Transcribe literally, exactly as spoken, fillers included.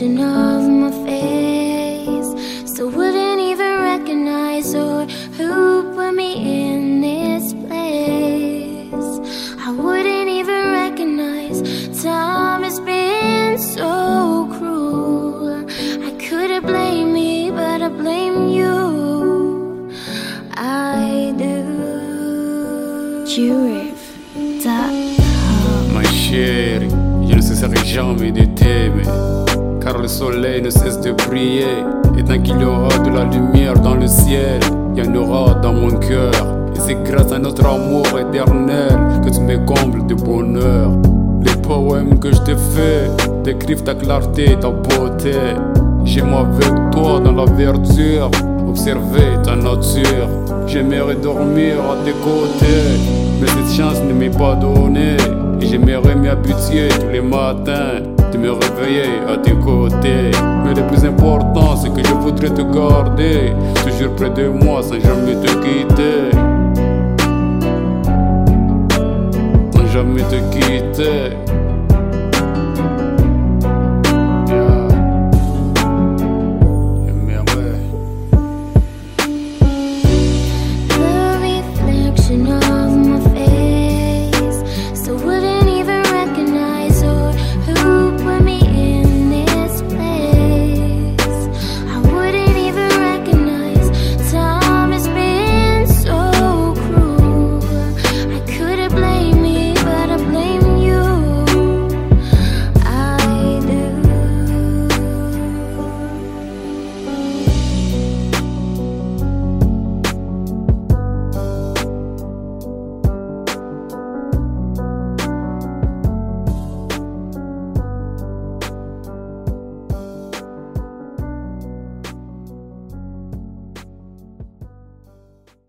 reflection of my face. Still wouldn't even recognize or who put me in this place. I wouldn't even recognize time has been so cruel. I couldn't blame me, but I blame you. I do. Ma chérie, je ne cesserai jamais de t'aimer, car le soleil ne cesse de briller. Et tant qu'il y aura de la lumière dans le ciel, il y en aura dans mon cœur. Et c'est grâce à notre amour éternel que tu me combles de bonheur. Les poèmes que je te fais décrivent ta clarté, ta beauté. J'aime avec toi dans la verdure, observer ta nature. J'aimerais dormir à tes côtés, mais cette chance ne m'est pas donnée. Et j'aimerais m'habituer tous les matins de me réveiller à tes côtés. Mais le plus important, c'est que je voudrais te garder toujours près de moi sans jamais te quitter. Sans jamais te quitter.